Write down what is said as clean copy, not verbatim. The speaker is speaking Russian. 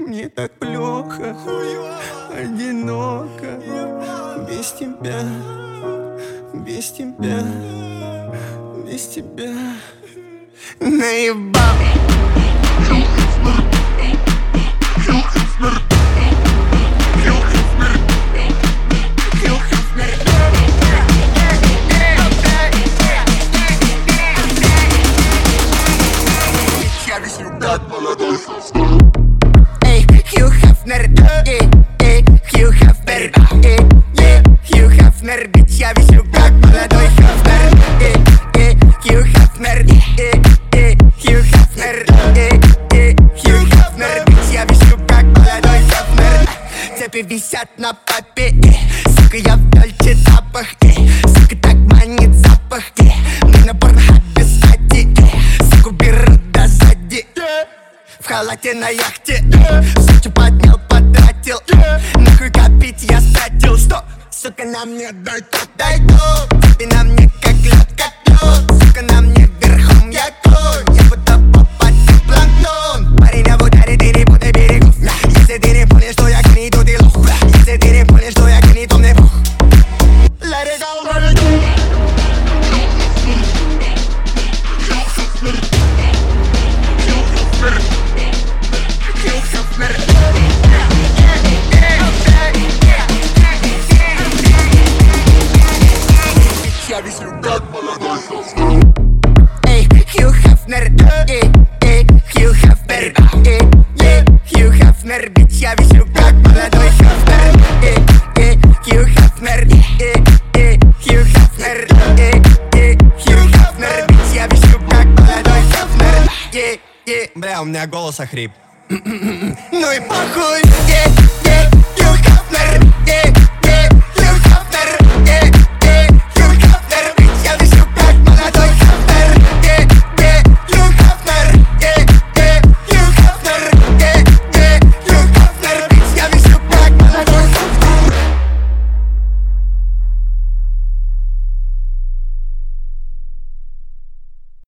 Мне так плохо, одиноко, без тебя, без тебя, без тебя. Наебал. Эй, Хью Хафнер, Хью Хафнер, Хью Хафнер, бич, я веселю как молодой Хафнер. Хью Хафнер, Хью Хафнер, Хью Хафнер, бич, я веселю как молодой Хафнер. Цепи висят на попе, сука, я в дольче тапах, сука, так манит запах, мы на порнхабе сзади, суку берут до сзади. В халате на яхте, сучу поднял, потратил, нахуй копить я стратил. Что, сука, на мне дай то, ты на мне как лед, сука, на мне верхом я конь, я будто попасть в планктон. Парень, я в ударе, ты не путай берегов. Если ты не понял, что я гни, то ты лох. Если ты не понял, что я гни, то мне пох. Let it go, let it go. Я веселю как молодой Хафнер. Эй, Хью Хафнер, Хью Хафнер, Хью Хафнер, бич, я веселю как молодой Хафнер. Хью Хафнер, Хью Хафнер, Хью Хафнер, бич, я веселю как молодой Хафнер. Бля, у меня голос охрип. Ну и похуй,